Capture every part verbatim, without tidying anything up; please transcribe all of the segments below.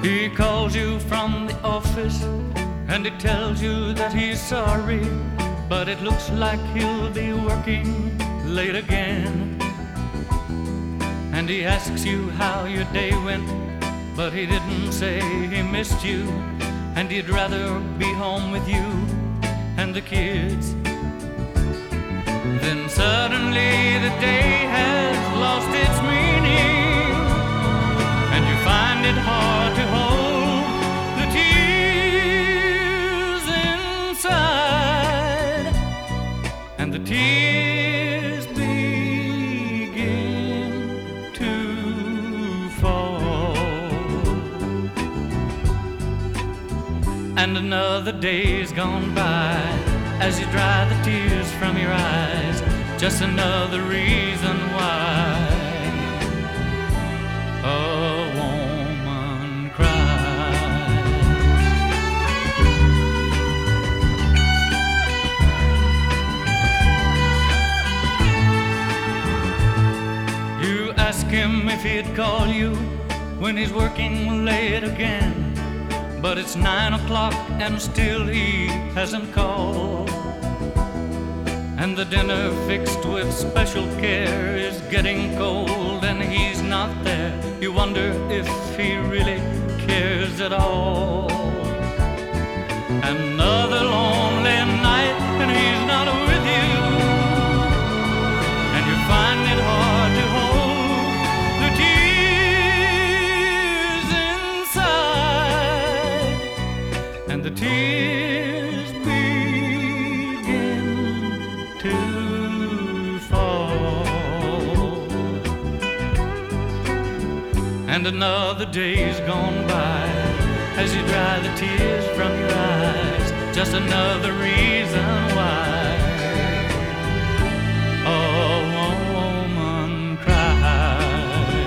He calls you from the office and he tells you that he's sorry, but it looks like he'll be working late again. And he asks you how your day went, but he didn't say he missed you, and he'd rather be home with you and the kids. Then suddenly the day has lost its meaning, and you find it hard to hold the tears inside, and the tears begin to fall. And another day's gone by as you dry the tears from your eyes, just another reason why a woman cries. You ask him if he'd call you when he's working late again, but it's nine o'clock and still he hasn't called. And the dinner fixed with special care is getting cold, and he's not there. You wonder if he really cares at all. Another lonely night and he's not with you, and you find it hard to hold the tears inside, and the tears begin to fall. And another day's gone by as you dry the tears from your eyes, just another reason why a woman cries.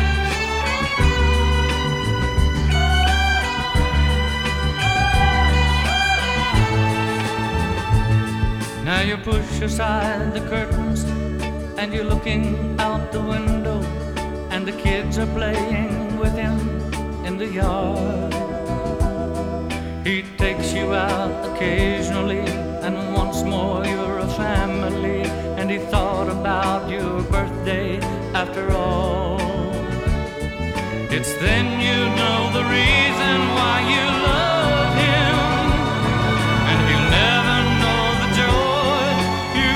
Now you push aside the curtains and you're looking out the window, and the kids are playing with him in the yard. He takes you out occasionally, and once more you're a family, and he thought about your birthday after all. It's then you know the reason why you love him, and he'll never know the joy you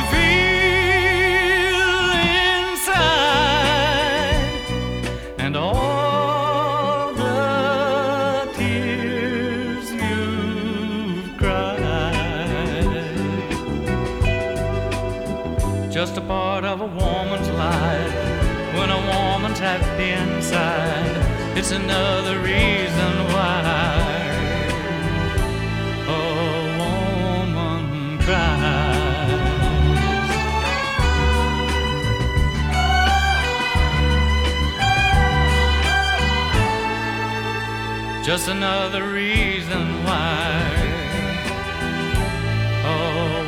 feel inside, and all the tears you've cried. Just a part of a woman's life when a woman's happy inside. It's another reason why a woman cries. Just another reason why. Oh.